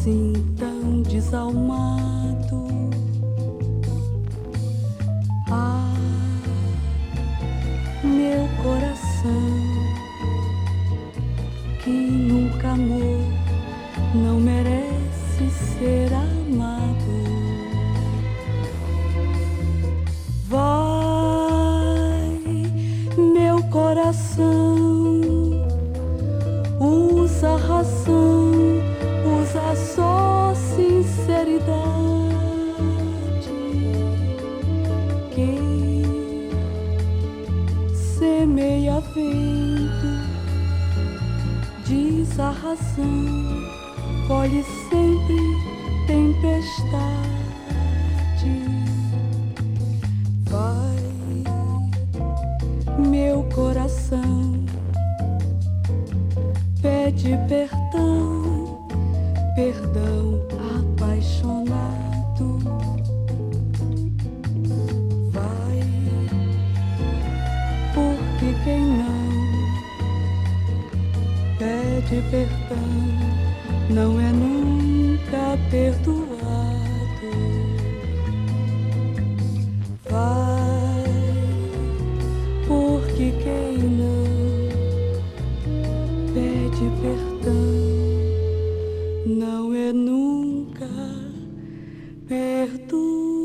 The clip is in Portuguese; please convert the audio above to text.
assim tão desalmado. Ah, meu coração que nunca amou não merece ser amado. Vai, meu coração, usa razão, usa só sinceridade, que semeia vento, diz a razão, colhe sempre tempestade. Vai, meu coração, pede perdão, perdão apaixonado. Vai, porque quem não pede perdão não é nunca perdoado. Vai, porque quem não pede perdão não é nunca perdoado.